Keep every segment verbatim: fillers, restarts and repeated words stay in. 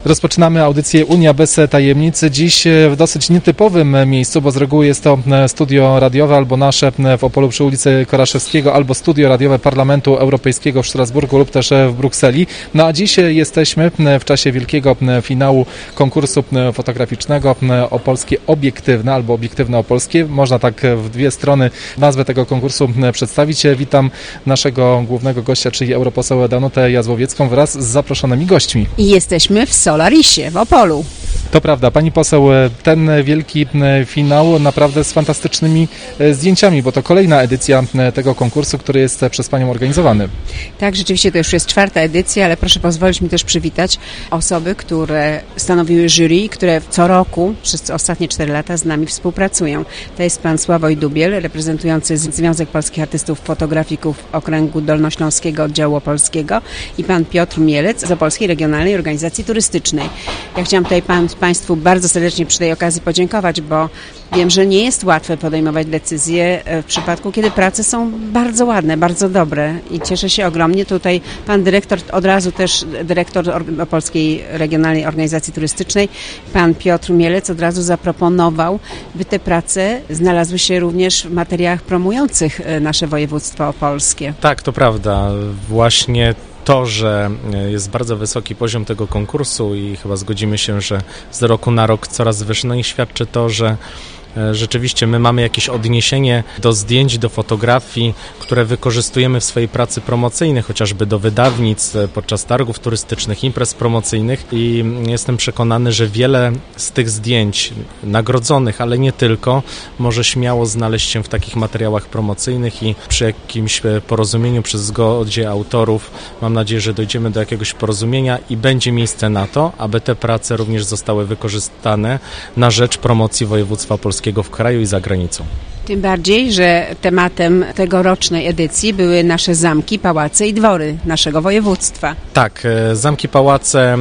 Rozpoczynamy audycję Unia bez tajemnicy. Dziś w dosyć nietypowym miejscu, bo z reguły jest to studio radiowe albo nasze w Opolu przy ulicy Koraszewskiego, albo studio radiowe Parlamentu Europejskiego w Strasburgu lub też w Brukseli. No a dziś jesteśmy w czasie wielkiego finału konkursu fotograficznego Opolskie Obiektywne albo Obiektywne Opolskie. Można tak w dwie strony nazwę tego konkursu przedstawić. Witam naszego głównego gościa, czyli europoseł Danutę Jazłowiecką wraz z zaproszonymi gośćmi. I jesteśmy w Solarisie w Opolu. To prawda, pani poseł, ten wielki finał naprawdę z fantastycznymi zdjęciami, bo to kolejna edycja tego konkursu, który jest przez panią organizowany. Tak, rzeczywiście to już jest czwarta edycja, ale proszę pozwolić mi też przywitać osoby, które stanowiły jury, które co roku przez ostatnie cztery lata z nami współpracują. To jest pan Sławoj Dubiel, reprezentujący Związek Polskich Artystów Fotografików Okręgu Dolnośląskiego Oddziału Opolskiego, i pan Piotr Mielec z Opolskiej Regionalnej Organizacji Turystycznej. Ja chciałam tutaj pan, Państwu bardzo serdecznie przy tej okazji podziękować, bo wiem, że nie jest łatwe podejmować decyzje w przypadku, kiedy prace są bardzo ładne, bardzo dobre i cieszę się ogromnie. Tutaj pan dyrektor, od razu też dyrektor Opolskiej Regionalnej Organizacji Turystycznej, pan Piotr Mielec od razu zaproponował, by te prace znalazły się również w materiałach promujących nasze województwo opolskie. Tak, to prawda. Właśnie to, że jest bardzo wysoki poziom tego konkursu i chyba zgodzimy się, że z roku na rok coraz wyższy, no i świadczy to, że rzeczywiście my mamy jakieś odniesienie do zdjęć, do fotografii, które wykorzystujemy w swojej pracy promocyjnej, chociażby do wydawnictw, podczas targów turystycznych, imprez promocyjnych, i jestem przekonany, że wiele z tych zdjęć nagrodzonych, ale nie tylko, może śmiało znaleźć się w takich materiałach promocyjnych i przy jakimś porozumieniu, przy zgodzie autorów, mam nadzieję, że dojdziemy do jakiegoś porozumienia i będzie miejsce na to, aby te prace również zostały wykorzystane na rzecz promocji województwa polskiego w kraju i za granicą. Tym bardziej, że tematem tegorocznej edycji były nasze zamki, pałace i dwory naszego województwa. Tak, zamki, pałace,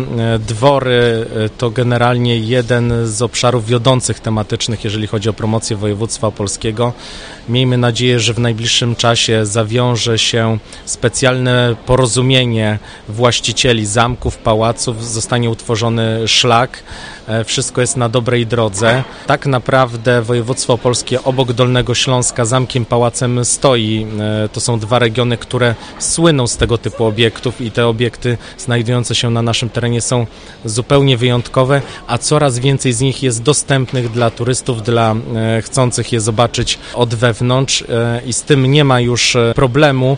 dwory to generalnie jeden z obszarów wiodących tematycznych, jeżeli chodzi o promocję województwa opolskiego. Miejmy nadzieję, że w najbliższym czasie zawiąże się specjalne porozumienie właścicieli zamków, pałaców, zostanie utworzony szlak. Wszystko jest na dobrej drodze. Tak naprawdę województwo opolskie obok Dolnego Śląska zamkiem, pałacem stoi. To są dwa regiony, które słyną z tego typu obiektów i te obiekty znajdujące się na naszym terenie są zupełnie wyjątkowe, a coraz więcej z nich jest dostępnych dla turystów, dla chcących je zobaczyć od wewnątrz i z tym nie ma już problemu.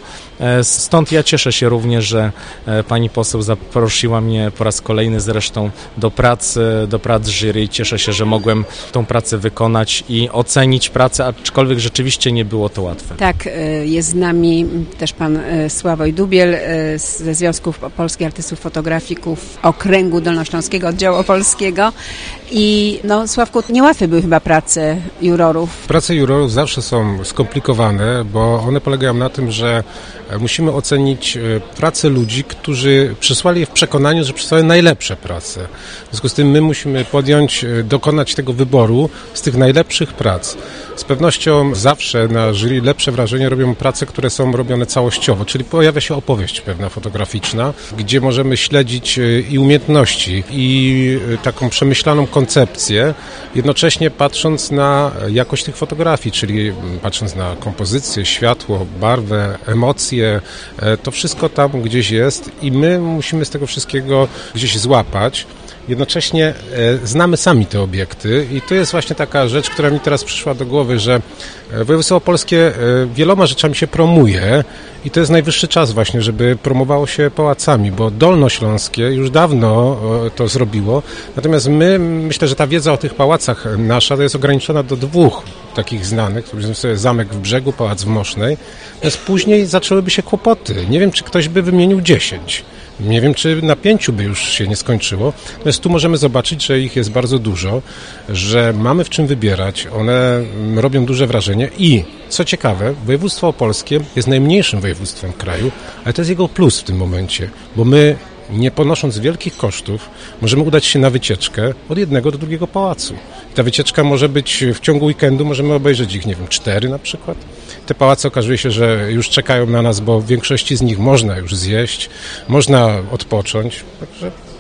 Stąd ja cieszę się również, że pani poseł zaprosiła mnie po raz kolejny zresztą do pracy, do prac jury. Cieszę się, że mogłem tą pracę wykonać i ocenić pracę, aczkolwiek rzeczywiście nie było to łatwe. Tak, jest z nami też pan Sławoj Dubiel ze Związku Polskich Artystów Fotografików Okręgu Dolnośląskiego Oddziału Opolskiego. I no, Sławku, niełatwe były chyba prace jurorów. Prace jurorów zawsze są skomplikowane, bo one polegają na tym, że musimy ocenić pracę ludzi, którzy przysłali je w przekonaniu, że przysłali najlepsze prace. W związku z tym my musimy podjąć, dokonać tego wyboru z tych najlepszych prac. Z pewnością zawsze na jury lepsze wrażenie robią prace, które są robione całościowo, czyli pojawia się opowieść pewna fotograficzna, gdzie możemy śledzić i umiejętności, i taką przemyślaną koncepcję, jednocześnie patrząc na jakość tych fotografii, czyli patrząc na kompozycję, światło, barwę, emocje, to wszystko tam gdzieś jest i my musimy z tego wszystkiego gdzieś złapać. Jednocześnie e, znamy sami te obiekty i to jest właśnie taka rzecz, która mi teraz przyszła do głowy, że województwo opolskie e, wieloma rzeczami się promuje i to jest najwyższy czas właśnie, żeby promowało się pałacami, bo Dolnośląskie już dawno e, to zrobiło, natomiast my, myślę, że ta wiedza o tych pałacach nasza to jest ograniczona do dwóch takich znanych, to sobie Zamek w Brzegu, Pałac w Mosznej, natomiast później zaczęłyby się kłopoty. Nie wiem, czy ktoś by wymienił dziesięć. Nie wiem, czy na pięciu by już się nie skończyło. Natomiast tu możemy zobaczyć, że ich jest bardzo dużo, że mamy w czym wybierać, one robią duże wrażenie i, co ciekawe, województwo opolskie jest najmniejszym województwem kraju, ale to jest jego plus w tym momencie, bo my, nie ponosząc wielkich kosztów, możemy udać się na wycieczkę od jednego do drugiego pałacu. Ta wycieczka może być w ciągu weekendu, możemy obejrzeć ich, nie wiem, cztery na przykład. Te pałace okazuje się, że już czekają na nas, bo w większości z nich można już zjeść, można odpocząć. Także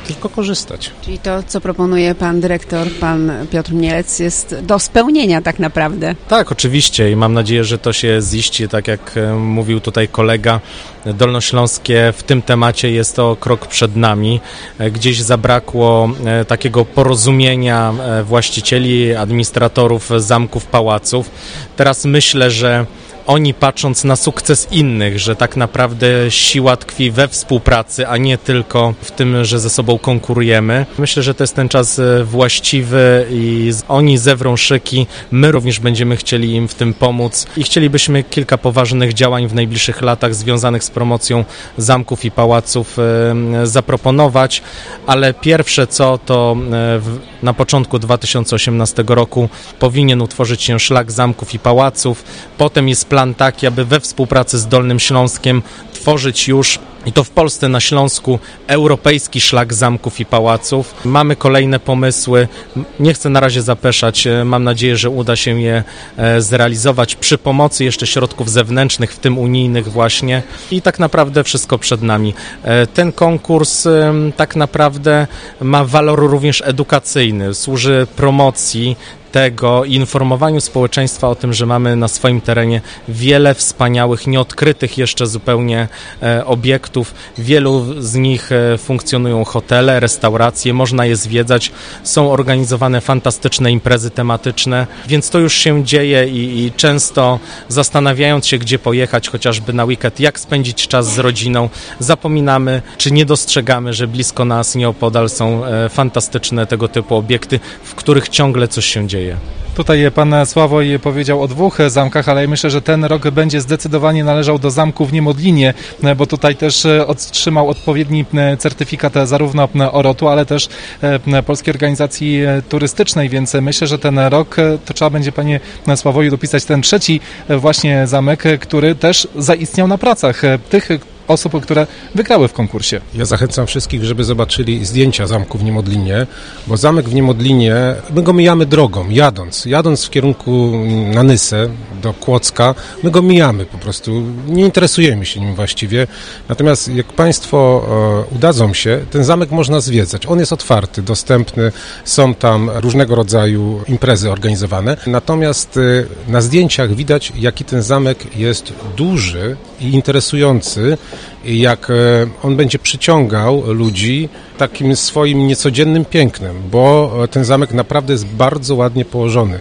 tylko korzystać. Czyli to, co proponuje pan dyrektor, pan Piotr Mielec, jest do spełnienia tak naprawdę. Tak, oczywiście i mam nadzieję, że to się ziści, tak jak mówił tutaj kolega, dolnośląskie w tym temacie jest to krok przed nami. Gdzieś zabrakło takiego porozumienia właścicieli, administratorów zamków, pałaców. Teraz myślę, że oni patrząc na sukces innych, że tak naprawdę siła tkwi we współpracy, a nie tylko w tym, że ze sobą konkurujemy. Myślę, że to jest ten czas właściwy i oni zewrą szyki, my również będziemy chcieli im w tym pomóc i chcielibyśmy kilka poważnych działań w najbliższych latach związanych z promocją zamków i pałaców zaproponować, ale pierwsze co to w, na początku dwa tysiące osiemnastego roku powinien utworzyć się szlak zamków i pałaców, potem jest plan taki, aby we współpracy z Dolnym Śląskiem tworzyć już, i to w Polsce, na Śląsku, europejski szlak zamków i pałaców. Mamy kolejne pomysły, nie chcę na razie zapeszać, mam nadzieję, że uda się je zrealizować przy pomocy jeszcze środków zewnętrznych, w tym unijnych właśnie i tak naprawdę wszystko przed nami. Ten konkurs tak naprawdę ma walor również edukacyjny, służy promocji tego i informowaniu społeczeństwa o tym, że mamy na swoim terenie wiele wspaniałych, nieodkrytych jeszcze zupełnie e, obiektów. Wielu z nich e, funkcjonują hotele, restauracje, można je zwiedzać, są organizowane fantastyczne imprezy tematyczne, więc to już się dzieje i, i często zastanawiając się, gdzie pojechać, chociażby na weekend, jak spędzić czas z rodziną, zapominamy, czy nie dostrzegamy, że blisko nas, nieopodal są e, fantastyczne tego typu obiekty, w których ciągle coś się dzieje. Tutaj pan Sławoj powiedział o dwóch zamkach, ale myślę, że ten rok będzie zdecydowanie należał do zamku w Niemodlinie, bo tutaj też otrzymał odpowiedni certyfikat zarówno O R O T-u, ale też Polskiej Organizacji Turystycznej, więc myślę, że ten rok to trzeba będzie, panie Sławoju, dopisać ten trzeci właśnie zamek, który też zaistniał na pracach tych osób, które wygrały w konkursie. Ja zachęcam wszystkich, żeby zobaczyli zdjęcia zamku w Niemodlinie, bo zamek w Niemodlinie, my go mijamy drogą, jadąc, jadąc w kierunku na Nysę, do Kłodzka, my go mijamy po prostu, nie interesujemy się nim właściwie, natomiast jak Państwo e, udadzą się, ten zamek można zwiedzać, on jest otwarty, dostępny, są tam różnego rodzaju imprezy organizowane, natomiast e, na zdjęciach widać, jaki ten zamek jest duży i interesujący, jak on będzie przyciągał ludzi takim swoim niecodziennym pięknem, bo ten zamek naprawdę jest bardzo ładnie położony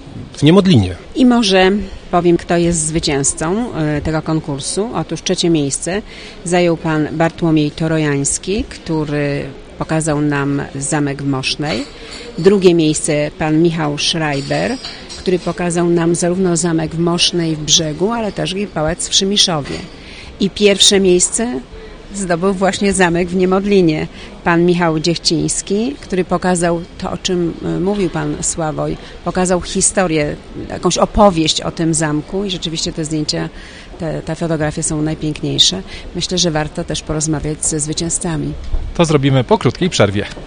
w Niemodlinie. I może powiem, kto jest zwycięzcą tego konkursu. Otóż trzecie miejsce zajął pan Bartłomiej Torojański, który pokazał nam zamek w Mosznej. Drugie miejsce pan Michał Schreiber, który pokazał nam zarówno zamek w Mosznej w Brzegu, ale też i pałac w Szymiszowie. I pierwsze miejsce zdobył właśnie zamek w Niemodlinie. Pan Michał Dziechciński, który pokazał to, o czym mówił pan Sławoj, pokazał historię, jakąś opowieść o tym zamku i rzeczywiście te zdjęcia, te, te fotografie są najpiękniejsze. Myślę, że warto też porozmawiać ze zwycięzcami. To zrobimy po krótkiej przerwie.